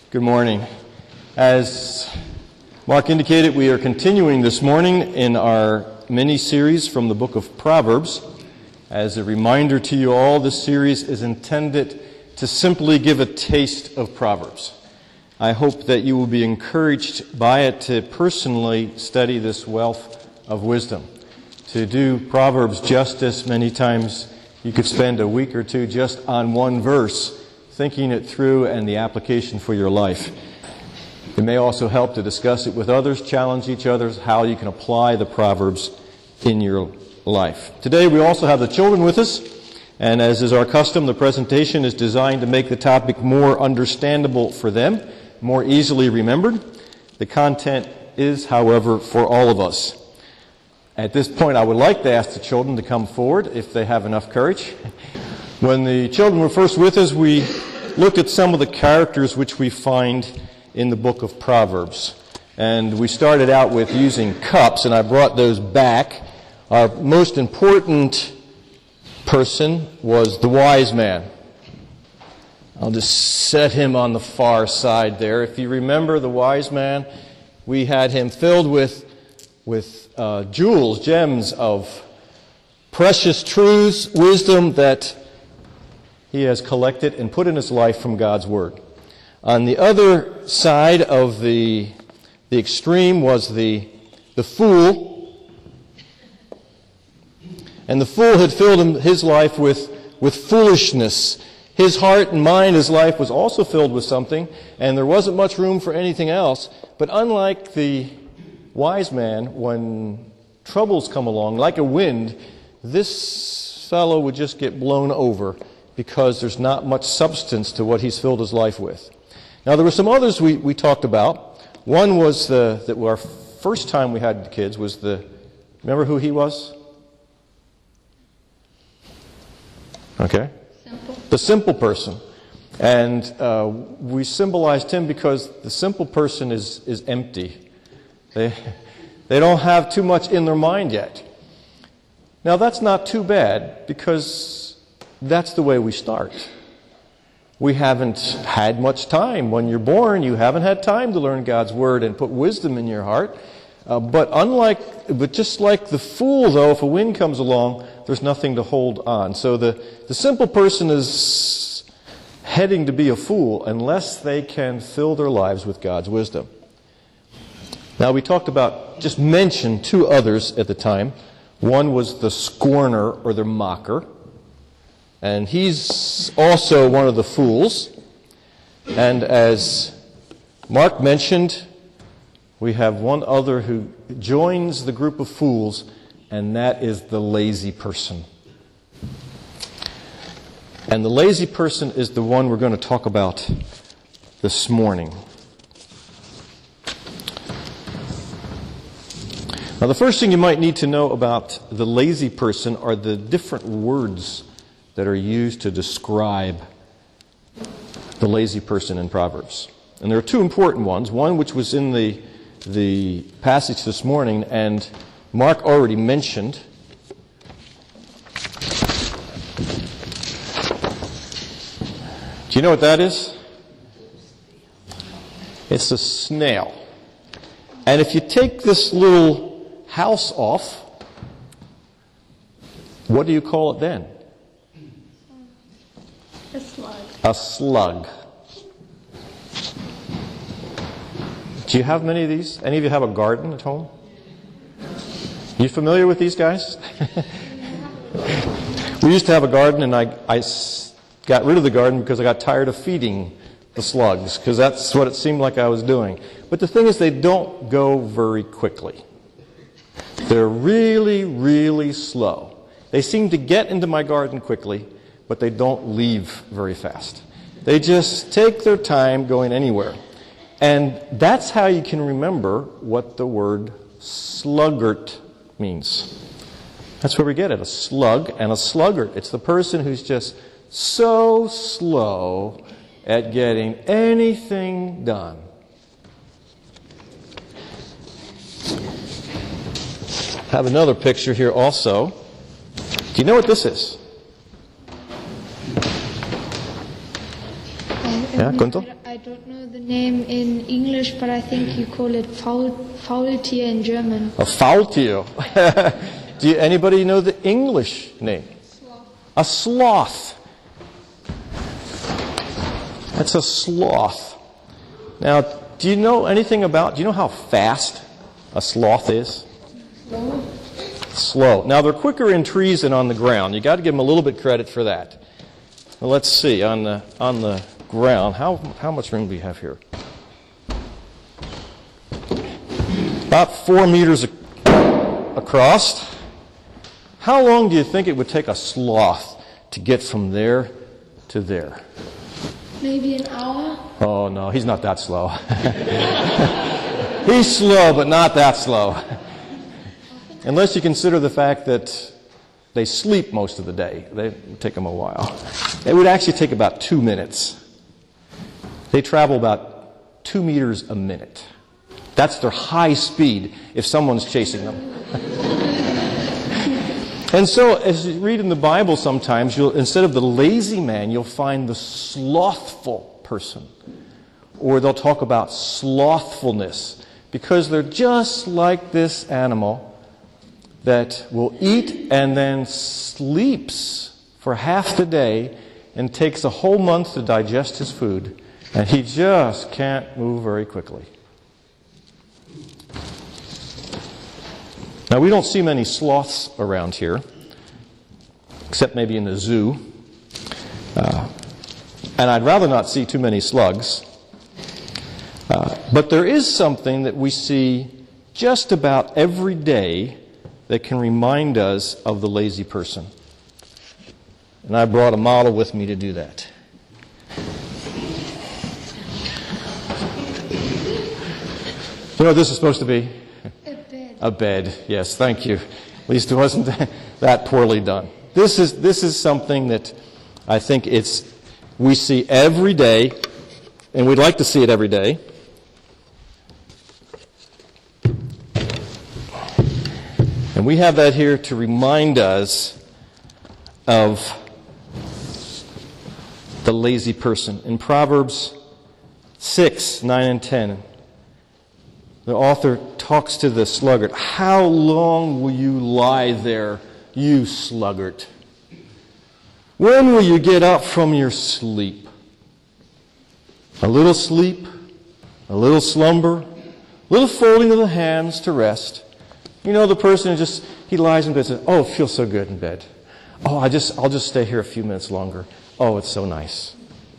Good morning. As Mark indicated, we are continuing this morning in our mini-series from the book of Proverbs. As a reminder to you all, this series is intended to simply give a taste of Proverbs. I hope that you will be encouraged by it to personally study this wealth of wisdom. To do Proverbs justice, many times you could spend a week or two just on one verse, thinking it through and the application for your life. It may also help to discuss it with others, challenge each other, how you can apply the Proverbs in your life. Today we also have the children with us, and as is our custom, the presentation is designed to make the topic more understandable for them, more easily remembered. The content is, however, for all of us. At this point, I would like to ask the children to come forward if they have enough courage. When the children were first with us, we looked at some of the characters which we find in the book of Proverbs. And we started out with using cups, and I brought those back. Our most important person was the wise man. I'll just set him on the far side there. If you remember the wise man, we had him filled with jewels, gems of precious truths, wisdom that he has collected and put in his life from God's Word. On the other side of the extreme was the fool. And the fool had filled his life with foolishness. His heart and mind, his life was also filled with something, and there wasn't much room for anything else. But unlike the wise man, when troubles come along, like a wind, this fellow would just get blown over because there's not much substance to what he's filled his life with. Now, there were some others we talked about. One was our first time we had kids was remember who he was? Okay. Simple. The simple person. And we symbolized him because the simple person is empty. They don't have too much in their mind yet. Now, that's not too bad because that's the way we start. We haven't had much time. When you're born, you haven't had time to learn God's Word and put wisdom in your heart. But just like the fool, though, if a wind comes along, there's nothing to hold on. So the simple person is heading to be a fool unless they can fill their lives with God's wisdom. Now, we just mentioned two others at the time. One was the scorner or the mocker. And he's also one of the fools. And as Mark mentioned, we have one other who joins the group of fools, and that is the lazy person. And the lazy person is the one we're going to talk about this morning. Now, the first thing you might need to know about the lazy person are the different words that are used to describe the lazy person in Proverbs. And there are two important ones. One which was in the passage this morning, and Mark already mentioned. Do you know what that is? It's a snail. And if you take this little house off, what do you call it then? A slug. A slug. Do you have many of these? Any of you have a garden at home? You familiar with these guys? We used to have a garden, and I got rid of the garden because I got tired of feeding the slugs, because that's what it seemed like I was doing. But the thing is, they don't go very quickly. They're really, really slow. They seem to get into my garden quickly, but they don't leave very fast. They just take their time going anywhere. And that's how you can remember what the word sluggard means. That's where we get it, a slug and a sluggard. It's the person who's just so slow at getting anything done. I have another picture here also. Do you know what this is? Yeah, Gunter? I don't know the name in English, but I think you call it Faultier in German. A Faultier. Do anybody know the English name? Sloth. A sloth. That's a sloth. Now, do you know how fast a sloth is? Slow. Now, they're quicker in trees than on the ground. You got to give them a little bit credit for that. Well, let's see, on the ground, how much room do we have here? About 4 meters across. How long do you think it would take a sloth to get from there to there? Maybe an hour? Oh, no, he's not that slow. He's slow, but not that slow. Unless you consider the fact that they sleep most of the day. They take them a while. It would actually take about 2 minutes. They travel about 2 meters a minute. That's their high speed if someone's chasing them. And so, as you read in the Bible sometimes, instead of the lazy man, you'll find the slothful person. Or they'll talk about slothfulness, because they're just like this animal that will eat and then sleeps for half the day and takes a whole month to digest his food, and he just can't move very quickly. Now, we don't see many sloths around here, except maybe in the zoo. And I'd rather not see too many slugs. But there is something that we see just about every day that can remind us of the lazy person. And I brought a model with me to do that. You know what this is supposed to be? A bed, yes, thank you. At least it wasn't that poorly done. This is something that I think we see every day, and we'd like to see it every day. And we have that here to remind us of the lazy person. In Proverbs 6, 9, and 10, the author talks to the sluggard. How long will you lie there, you sluggard? When will you get up from your sleep? A little sleep, a little slumber, a little folding of the hands to rest. You know, the person he lies in bed and says, oh, it feels so good in bed. Oh, I'll just stay here a few minutes longer. Oh, it's so nice.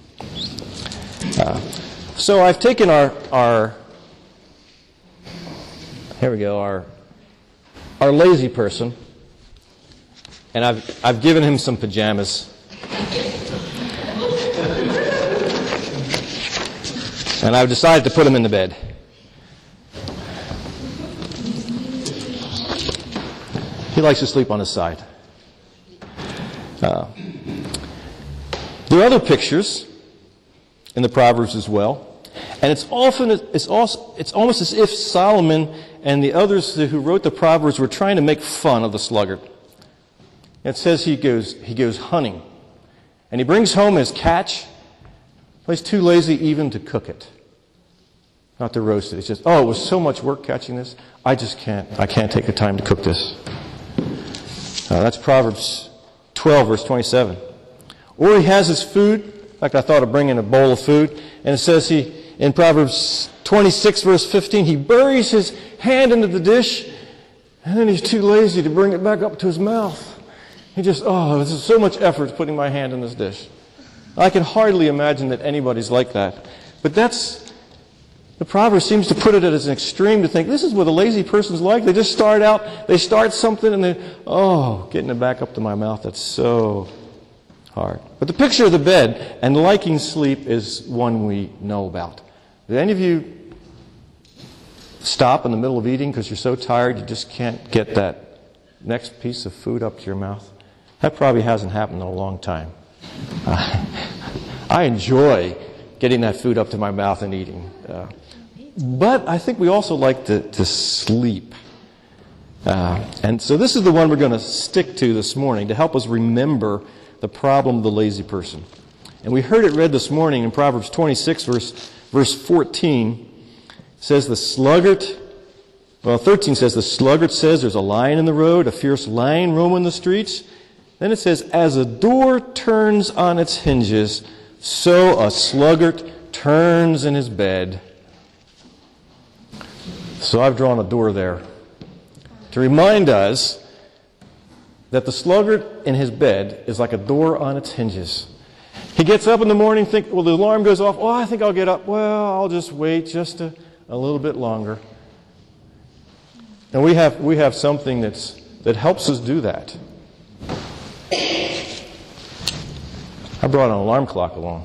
So I've taken our lazy person, and I've given him some pajamas. And I've decided to put him in the bed. He likes to sleep on his side. There are other pictures in the Proverbs as well, and it's almost as if Solomon and the others who wrote the Proverbs were trying to make fun of the sluggard. It says he goes hunting, and he brings home his catch, but he's too lazy even to cook it, not to roast it. He says, "Oh, it was so much work catching this. I can't take the time to cook this." That's Proverbs 12, verse 27. Or he has his food. Like I thought of bringing a bowl of food. And it says in Proverbs 26, verse 15, he buries his hand into the dish, and then he's too lazy to bring it back up to his mouth. He just, this is so much effort putting my hand in this dish. I can hardly imagine that anybody's like that. But the Proverbs seems to put it as an extreme to think this is what a lazy person's like. They just start something and getting it back up to my mouth, that's so hard. But the picture of the bed and liking sleep is one we know about. Did any of you stop in the middle of eating because you're so tired you just can't get that next piece of food up to your mouth? That probably hasn't happened in a long time. I enjoy getting that food up to my mouth and eating. But I think we also like to sleep. And so this is the one we're going to stick to this morning to help us remember the problem of the lazy person. And we heard it read this morning in Proverbs 26, verse 14. It says the sluggard, 13 says, the sluggard says there's a lion in the road, a fierce lion roaming the streets. Then it says, as a door turns on its hinges, so a sluggard turns in his bed. So I've drawn a door there to remind us that the sluggard in his bed is like a door on its hinges. He gets up in the morning, the alarm goes off. Oh, I think I'll get up. Well, I'll just wait just a little bit longer. And we have something that helps us do that. I brought an alarm clock along.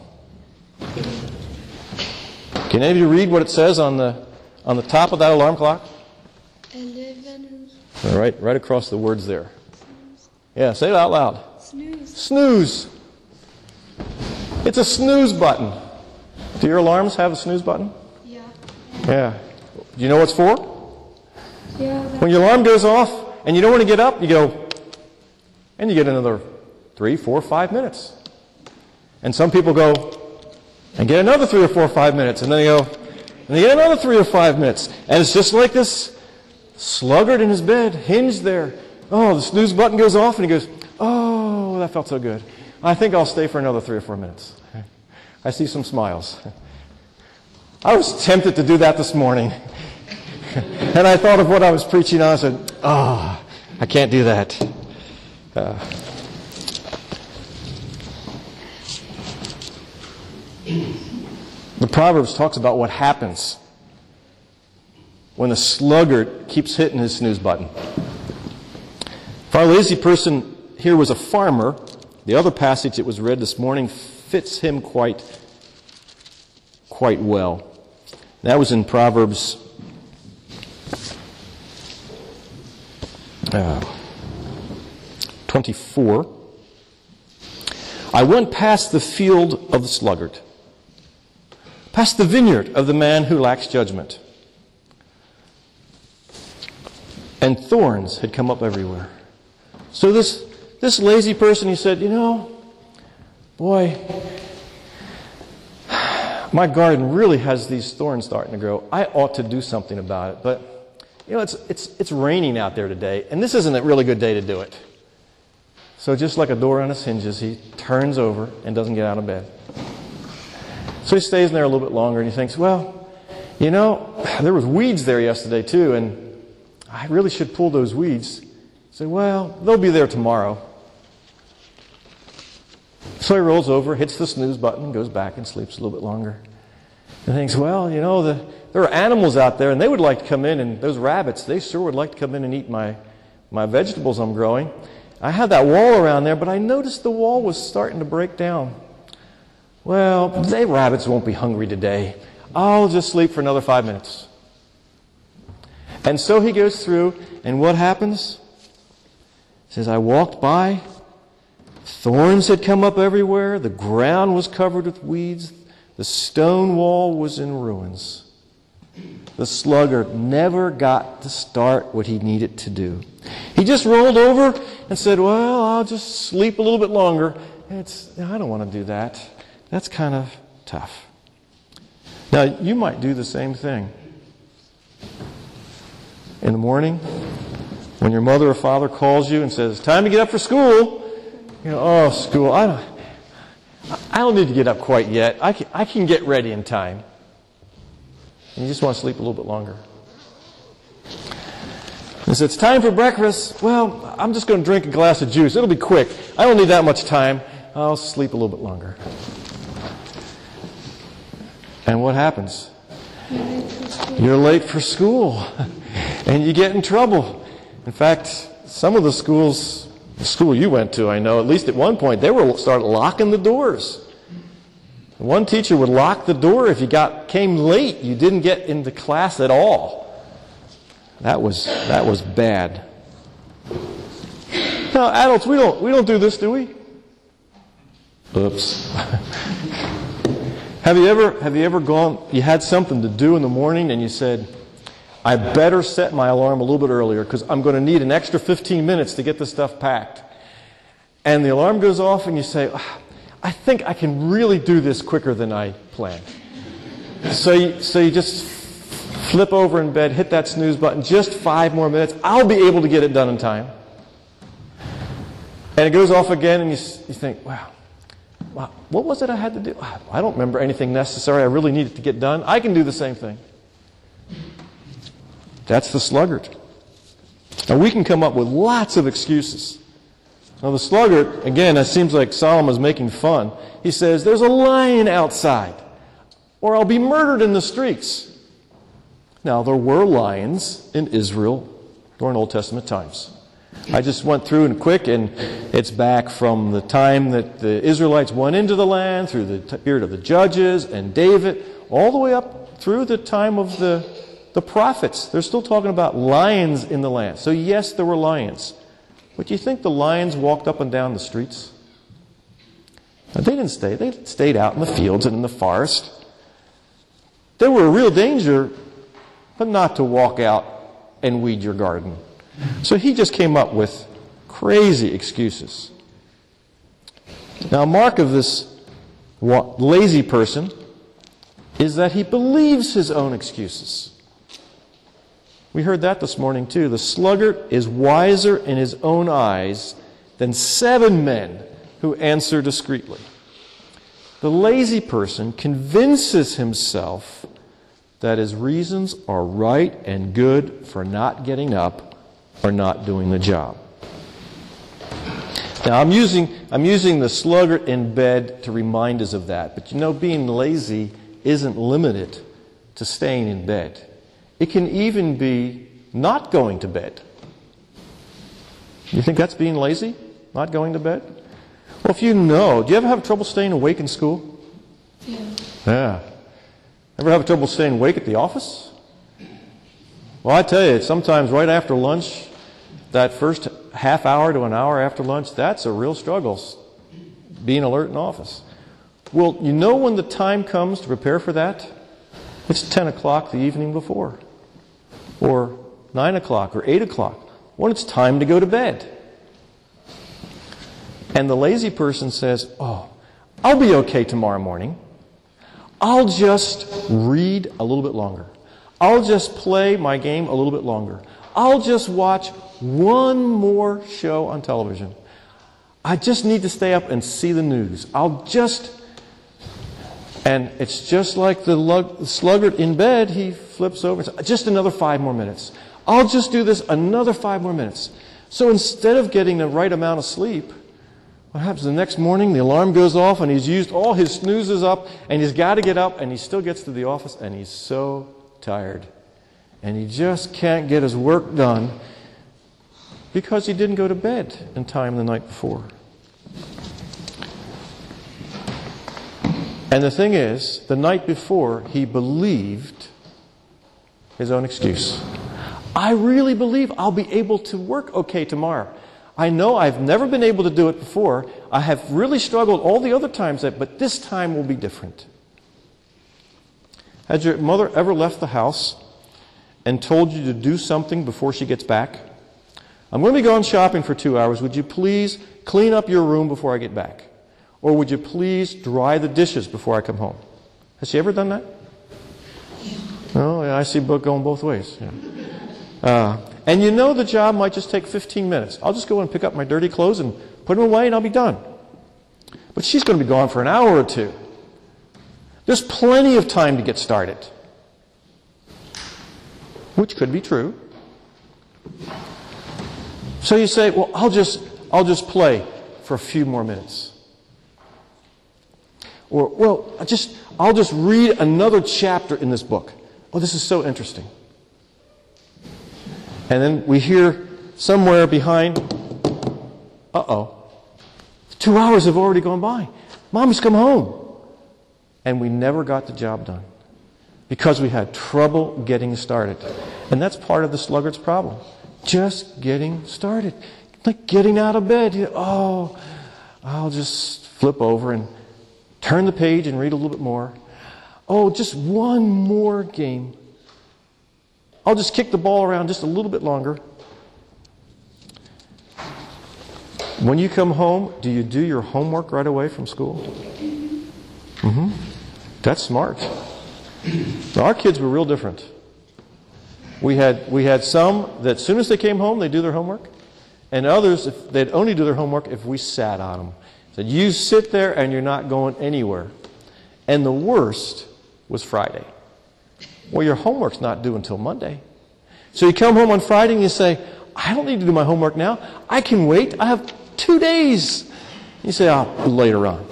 Can any of you read what it says on the top of that alarm clock? 11. Right across the words there. Yeah, say it out loud. Snooze. Snooze. It's a snooze button. Do your alarms have a snooze button? Yeah. Yeah. Do you know what it's for? Yeah. When your alarm goes off and you don't want to get up, you go, and you get another 3, 4, 5 minutes. And some people go and get another 3 or 4 or 5 minutes, and then they go, and they get another 3 or 5 minutes. And it's just like this sluggard in his bed, hinged there. Oh, the snooze button goes off, and he goes, oh, that felt so good. I think I'll stay for another 3 or 4 minutes. I see some smiles. I was tempted to do that this morning. And I thought of what I was preaching on. I said, I can't do that. The Proverbs talks about what happens when the sluggard keeps hitting his snooze button. If our lazy person here was a farmer, the other passage that was read this morning fits him quite well. That was in Proverbs 24. I went past the field of the sluggard, past the vineyard of the man who lacks judgment. And thorns had come up everywhere. So this lazy person, he said, boy, my garden really has these thorns starting to grow. I ought to do something about it. But, it's raining out there today, and this isn't a really good day to do it. So just like a door on its hinges, he turns over and doesn't get out of bed. So he stays in there a little bit longer, and he thinks, well, there was weeds there yesterday too, and I really should pull those weeds. He said, well, they'll be there tomorrow. So he rolls over, hits the snooze button, goes back and sleeps a little bit longer. And thinks, well, there are animals out there, and they would like to come in, and those rabbits, they sure would like to come in and eat my vegetables I'm growing. I had that wall around there, but I noticed the wall was starting to break down. Well, they rabbits won't be hungry today. I'll just sleep for another 5 minutes. And so he goes through, and what happens? He says, I walked by, thorns had come up everywhere, the ground was covered with weeds, the stone wall was in ruins. The sluggard never got to start what he needed to do. He just rolled over and said, well, I'll just sleep a little bit longer. I don't want to do that. That's kind of tough. Now, you might do the same thing. In the morning, when your mother or father calls you and says, it's time to get up for school, school, I don't need to get up quite yet. I can get ready in time. And you just want to sleep a little bit longer. He says, it's time for breakfast. Well, I'm just going to drink a glass of juice. It'll be quick. I don't need that much time. I'll sleep a little bit longer. And what happens? You're late for school. And you get in trouble. In fact, some of the school you went to, I know, at least at one point, they started locking the doors. One teacher would lock the door if you came late. You didn't get into class at all. That was bad. Now, adults, we don't do this, do we? Oops. Have you ever gone? You had something to do in the morning, and you said, "I better set my alarm a little bit earlier because I'm going to need an extra 15 minutes to get this stuff packed." And the alarm goes off, and you say, I think I can really do this quicker than I planned. So you just flip over in bed, hit that snooze button, just 5 more minutes. I'll be able to get it done in time. And it goes off again, and you think, wow, what was it I had to do? I don't remember anything necessary I really needed to get done. I can do the same thing. That's the sluggard. Now, we can come up with lots of excuses. Now, the sluggard, again, it seems like Solomon's making fun. He says, there's a lion outside, or I'll be murdered in the streets. Now, there were lions in Israel during Old Testament times. I just went through and quick, and it's back from the time that the Israelites went into the land, through the period of the Judges and David, all the way up through the time of the prophets. They're still talking about lions in the land. So yes, there were lions. But do you think the lions walked up and down the streets? No, they didn't stay. They stayed out in the fields and in the forest. They were a real danger, but not to walk out and weed your garden. So he just came up with crazy excuses. Now, a mark of this lazy person is that he believes his own excuses. We heard that this morning too. The sluggard is wiser in his own eyes than 7 men who answer discreetly. The lazy person convinces himself that his reasons are right and good for not getting up or not doing the job. Now, I'm using the sluggard in bed to remind us of that. But you know, being lazy isn't limited to staying in bed. It can even be not going to bed. You think that's being lazy? Not going to bed? Well, if you know, do you ever have trouble staying awake in school? Yeah. Ever have trouble staying awake at the office? Well, I tell you, sometimes right after lunch, that first half hour to an hour after lunch, that's a real struggle, being alert in office. Well, you know when the time comes to prepare for that? It's 10 o'clock the evening before, or 9 o'clock, or 8 o'clock, when it's time to go to bed. And the lazy person says, oh, I'll be okay tomorrow morning. I'll just read a little bit longer. I'll just play my game a little bit longer. I'll just watch one more show on television. I just need to stay up and see the news. And it's just like the sluggard in bed. He flips over and says, just another 5 more minutes. I'll just do this another 5 more minutes. So instead of getting the right amount of sleep, what happens the next morning? The alarm goes off and he's used all his snoozes up and he's got to get up and he still gets to the office and he's so tired. And he just can't get his work done because he didn't go to bed in time the night before. And the thing is, the night before, he believed his own excuse. I really believe I'll be able to work okay tomorrow. I know I've never been able to do it before. I have really struggled all the other times, but this time will be different. Has your mother ever left the house and told you to do something before she gets back? I'm going to be going shopping for 2 hours. Would you please clean up your room before I get back? Or would you please dry the dishes before I come home? Has she ever done that? Oh, yeah, I see book going both ways. Yeah. And you know the job might just take 15 minutes. I'll just go and pick up my dirty clothes and put them away and I'll be done. But she's going to be gone for an hour or 2. There's plenty of time to get started. Which could be true. So you say, well, I'll just play for a few more minutes. Or, well, I'll just read another chapter in this book. Oh, this is so interesting. And then we hear somewhere behind, 2 hours have already gone by. Mom's come home. And we never got the job done because we had trouble getting started. And that's part of the sluggard's problem. Just getting started. Like getting out of bed. I'll just flip over and turn the page and read a little bit more. Oh, just one more game. I'll just kick the ball around just a little bit longer. When you come home, do you do your homework right away from school? That's smart. Our kids were real different. We had some that as soon as they came home, they do their homework. And others, they'd only do their homework if we sat on them. Said, you sit there and you're not going anywhere. And the worst was Friday. Well, your homework's not due until Monday. So you come home on Friday and you say, I don't need to do my homework now. I can wait. I have 2 days. You say, later on.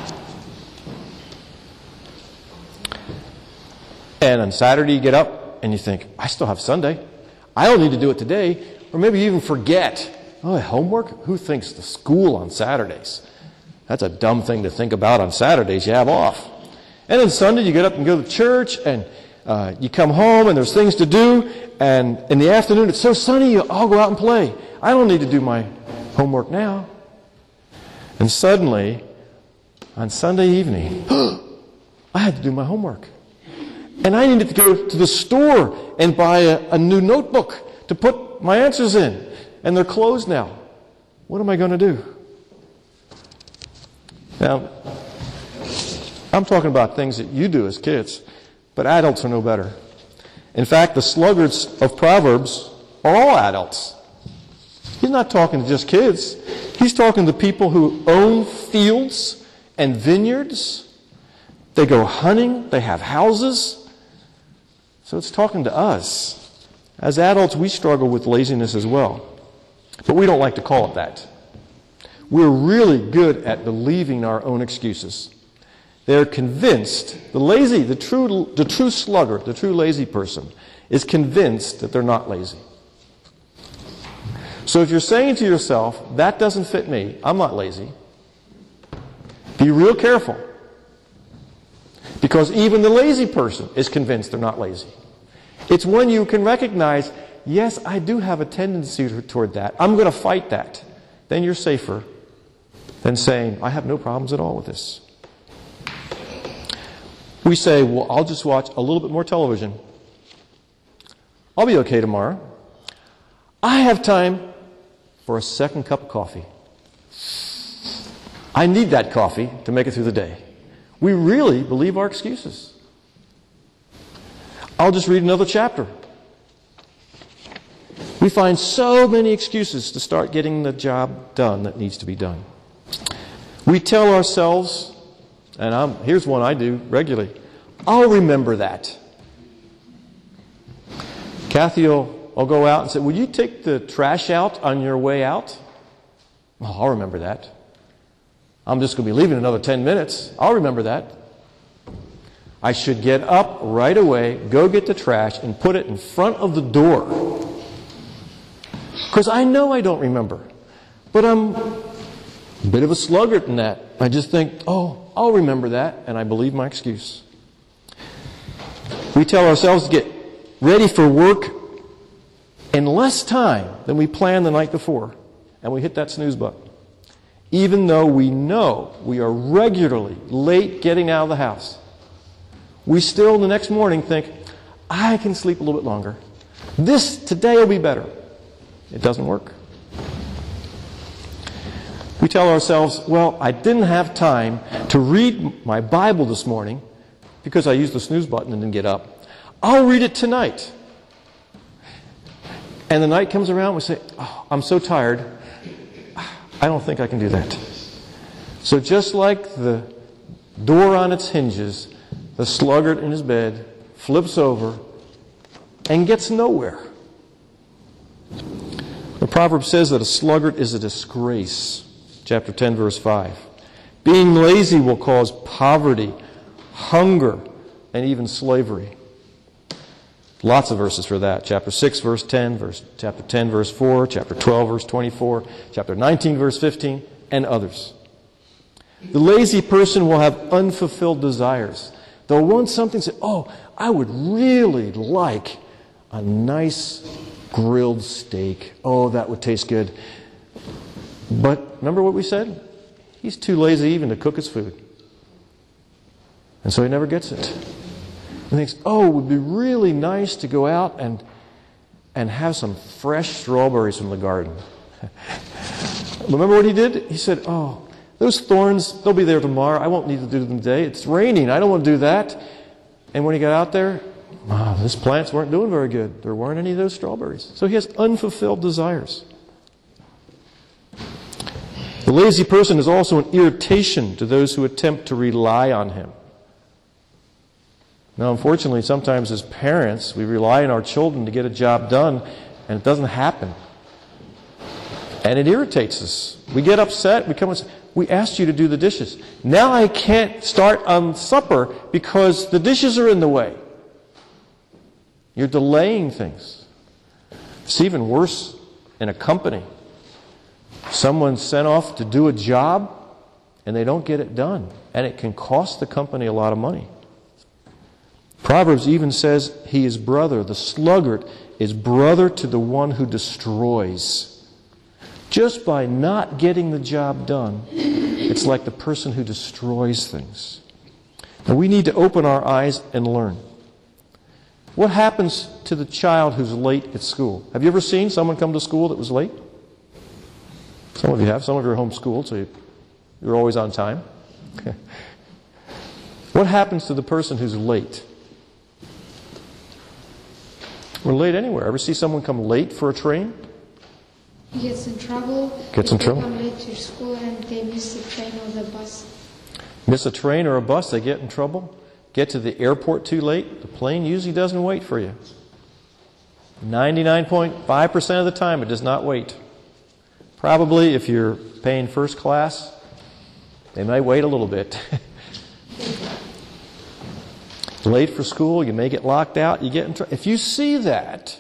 And on Saturday you get up and you think, I still have Sunday. I don't need to do it today. Or maybe you even forget. Oh, homework? Who thinks the school on Saturdays? That's a dumb thing to think about on Saturdays. You have off. And then Sunday you get up and go to church and you come home and there's things to do. And in the afternoon it's so sunny, I'll go out and play. I don't need to do my homework now. And suddenly, on Sunday evening, I had to do my homework. And I needed to go to the store and buy a new notebook to put my answers in. And they're closed now. What am I going to do? Now, I'm talking about things that you do as kids, but adults are no better. In fact, the sluggards of Proverbs are all adults. He's not talking to just kids. He's talking to people who own fields and vineyards. They go hunting. They have houses. So it's talking to us. As adults, we struggle with laziness as well. But we don't like to call it that. We're really good at believing our own excuses. They're convinced, the true sluggard, the true lazy person, is convinced that they're not lazy. So if you're saying to yourself, that doesn't fit me, I'm not lazy, be real careful. Because even the lazy person is convinced they're not lazy. It's when you can recognize, yes, I do have a tendency toward that. I'm going to fight that. Then you're safer than saying, I have no problems at all with this. We say, well, I'll just watch a little bit more television. I'll be okay tomorrow. I have time for a second cup of coffee. I need that coffee to make it through the day. We really believe our excuses. I'll just read another chapter. We find so many excuses to start getting the job done that needs to be done. We tell ourselves, and here's one I do regularly, I'll remember that. Kathy will go out and say, will you take the trash out on your way out? Oh, I'll remember that. I'm just going to be leaving in another 10 minutes. I'll remember that. I should get up right away, go get the trash, and put it in front of the door. Because I know I don't remember. But I'm a bit of a sluggard in that. I just think, oh, I'll remember that, and I believe my excuse. We tell ourselves to get ready for work in less time than we planned the night before, and we hit that snooze button. Even though we know we are regularly late getting out of the house, we still the next morning think, I can sleep a little bit longer. Today will be better. It doesn't work. We tell ourselves, well, I didn't have time to read my Bible this morning because I used the snooze button and didn't get up. I'll read it tonight. And the night comes around, we say, oh, I'm so tired. I don't think I can do that. So just like the door on its hinges, the sluggard in his bed flips over and gets nowhere. The proverb says that a sluggard is a disgrace. Chapter 10, verse 5. Being lazy will cause poverty, hunger, and even slavery. Lots of verses for that. Chapter 6, verse 10, chapter 10, verse 4, chapter 12, verse 24, chapter 19, verse 15, and others. The lazy person will have unfulfilled desires. They'll want something, say, oh, I would really like a nice grilled steak. Oh, that would taste good. But remember what we said? He's too lazy even to cook his food. And so he never gets it. He thinks, oh, it would be really nice to go out and have some fresh strawberries from the garden. Remember what he did? He said, oh, those thorns, they'll be there tomorrow. I won't need to do them today. It's raining. I don't want to do that. And when he got out there, these plants weren't doing very good. There weren't any of those strawberries. So he has unfulfilled desires. The lazy person is also an irritation to those who attempt to rely on him. Now, unfortunately, sometimes as parents, we rely on our children to get a job done, and it doesn't happen. And it irritates us. We get upset. We come and say, we asked you to do the dishes. Now I can't start on supper because the dishes are in the way. You're delaying things. It's even worse in a company. Someone's sent off to do a job and they don't get it done. And it can cost the company a lot of money. Proverbs even says he is brother. The sluggard is brother to the one who destroys. Just by not getting the job done, it's like the person who destroys things. Now we need to open our eyes and learn. What happens to the child who's late at school? Have you ever seen someone come to school that was late? Some of you have. Some of you are homeschooled, so you're always on time. What happens to the person who's late? We're late anywhere. Ever see someone come late for a train? He gets in trouble. Gets in trouble. They come late to school and they miss the train or the bus. Miss a train or a bus, they get in trouble. Get to the airport too late, the plane usually doesn't wait for you. 99.5% of the time it does not wait. Probably if you're paying first class, they might wait a little bit. Late for school, you may get locked out, you get in trouble. If you see that,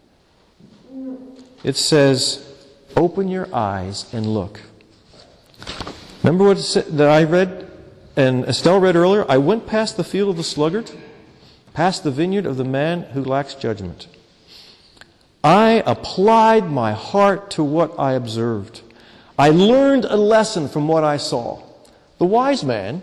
it says, open your eyes and look. Remember what it said, that I read and Estelle read earlier? I went past the field of the sluggard, past the vineyard of the man who lacks judgment. I applied my heart to what I observed. I learned a lesson from what I saw. The wise man,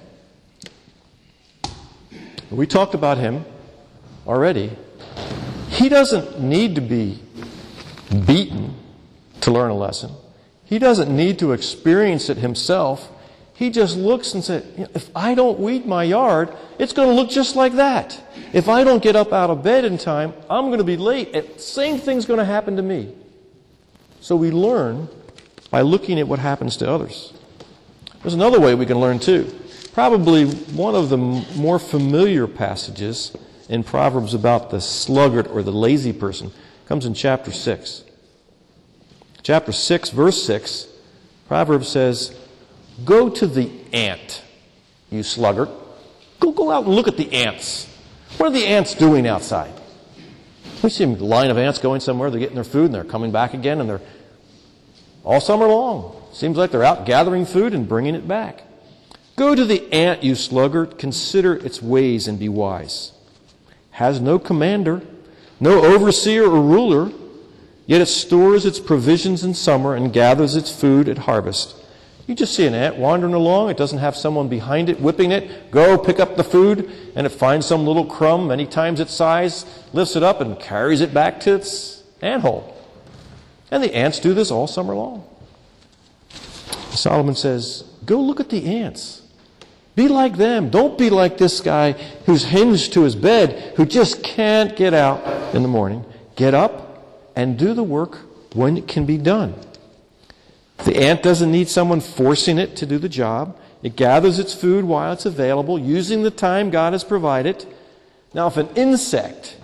we talked about him already, he doesn't need to be beaten to learn a lesson. He doesn't need to experience it himself. He just looks and says, if I don't weed my yard, it's going to look just like that. If I don't get up out of bed in time, I'm going to be late. And the same thing's going to happen to me. So we learn by looking at what happens to others. There's another way we can learn too. Probably one of the more familiar passages in Proverbs about the sluggard or the lazy person comes in chapter 6. Chapter 6, verse 6, Proverbs says, go to the ant, you sluggard. Go out and look at the ants. What are the ants doing outside? We see a line of ants going somewhere. They're getting their food and they're coming back again. And they're all summer long. Seems like they're out gathering food and bringing it back. Go to the ant, you sluggard. Consider its ways and be wise. Has no commander, no overseer or ruler. Yet it stores its provisions in summer and gathers its food at harvest. You just see an ant wandering along. It doesn't have someone behind it whipping it. Go pick up the food. And it finds some little crumb, many times its size, lifts it up and carries it back to its anthole. And the ants do this all summer long. Solomon says, go look at the ants. Be like them. Don't be like this guy who's hinged to his bed, who just can't get out in the morning. Get up and do the work when it can be done. The ant doesn't need someone forcing it to do the job. It gathers its food while it's available, using the time God has provided. Now, if an insect,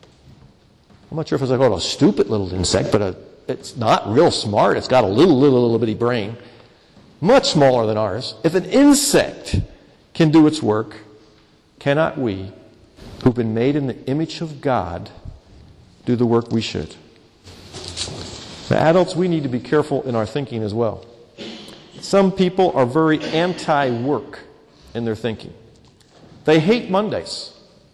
I'm not sure if it's like a stupid little insect, but it's not real smart. It's got a little bitty brain, much smaller than ours. If an insect can do its work, cannot we, who've been made in the image of God, do the work we should? Now, adults, we need to be careful in our thinking as well. Some people are very anti-work in their thinking. They hate Mondays.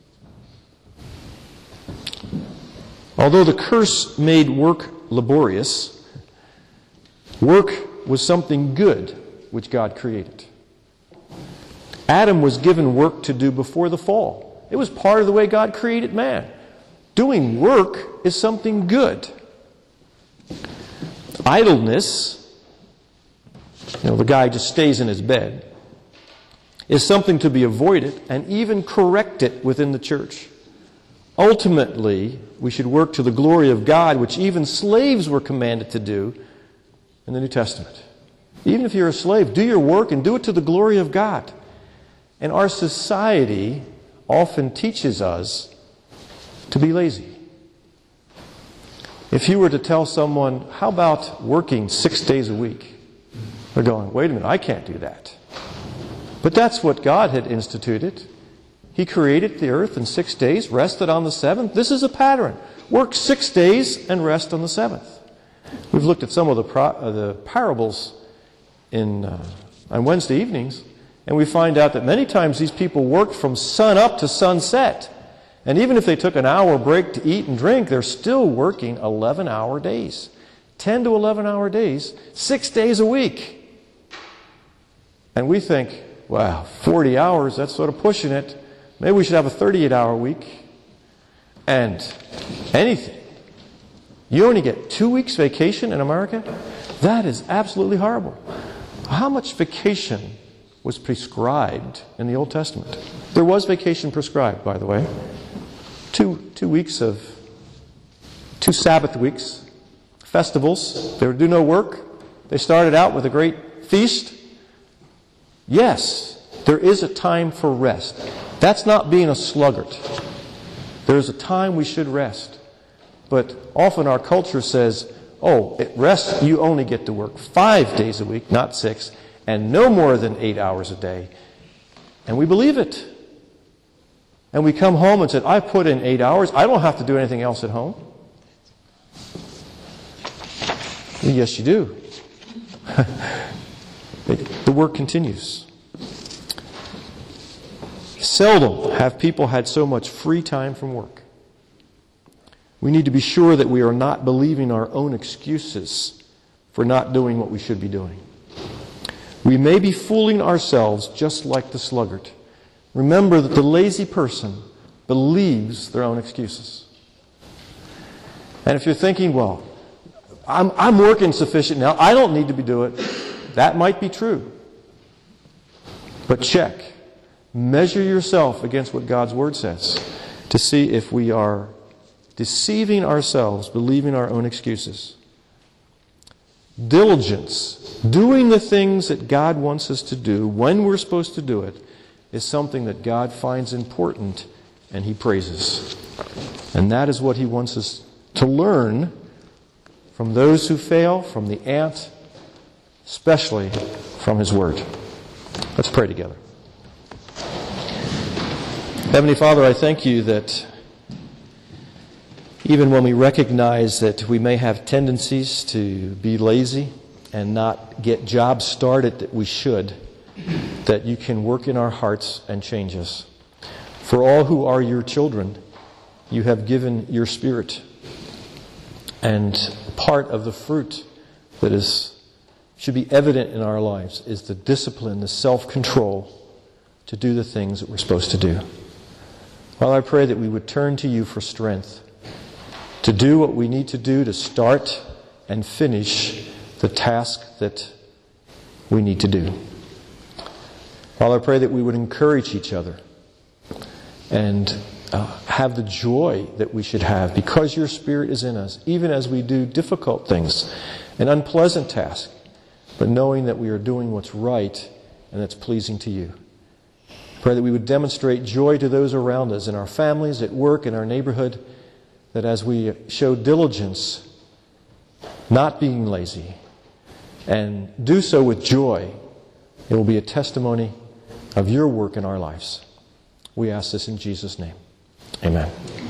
Although the curse made work laborious, work was something good which God created. Adam was given work to do before the fall. It was part of the way God created man. Doing work is something good. Idleness the guy just stays in his bed, is something to be avoided and even corrected within the church. Ultimately, we should work to the glory of God, which even slaves were commanded to do in the New Testament. Even if you're a slave, do your work and do it to the glory of God. And our society often teaches us to be lazy. If you were to tell someone, how about working 6 days a week? They're going, wait a minute, I can't do that. But that's what God had instituted. He created the earth in 6 days, rested on the seventh. This is a pattern. Work 6 days and rest on the seventh. We've looked at some of the parables on Wednesday evenings, and we find out that many times these people worked from sun up to sunset. And even if they took an hour break to eat and drink, they're still working 11-hour days. 10 to 11-hour days, 6 days a week. And we think, wow, 40 hours, that's sort of pushing it. Maybe we should have a 38-hour week. And anything. You only get 2 weeks vacation in America? That is absolutely horrible. How much vacation was prescribed in the Old Testament? There was vacation prescribed, by the way. 2 Sabbath weeks, festivals. They would do no work. They started out with a great feast. Yes, there is a time for rest. That's not being a sluggard. There's a time we should rest. But often our culture says, at rest you only get to work 5 days a week, not 6, and no more than 8 hours a day. And we believe it. And we come home and said, I put in 8 hours. I don't have to do anything else at home. Yes, you do. The work continues. Seldom have people had so much free time from work. We need to be sure that we are not believing our own excuses for not doing what we should be doing. We may be fooling ourselves just like the sluggard. Remember that the lazy person believes their own excuses. And if you're thinking, well, I'm working sufficient now, I don't need to be doing it, that might be true. But check. Measure yourself against what God's Word says to see if we are deceiving ourselves, believing our own excuses. Diligence, doing the things that God wants us to do when we're supposed to do it, is something that God finds important and He praises. And that is what He wants us to learn from those who fail, from the ant, especially from His Word. Let's pray together. Heavenly Father, I thank You that even when we recognize that we may have tendencies to be lazy and not get jobs started that we should, that You can work in our hearts and change us. For all who are Your children, You have given Your Spirit. And part of the fruit that should be evident in our lives is the discipline, the self-control to do the things that we're supposed to do. Father, I pray that we would turn to You for strength to do what we need to do to start and finish the task that we need to do. Father, I pray that we would encourage each other and have the joy that we should have because Your Spirit is in us, even as we do difficult things, an unpleasant task, but knowing that we are doing what's right and that's pleasing to You. Pray that we would demonstrate joy to those around us, in our families, at work, in our neighborhood, that as we show diligence, not being lazy, and do so with joy, it will be a testimony of Your work in our lives. We ask this in Jesus' name. Amen.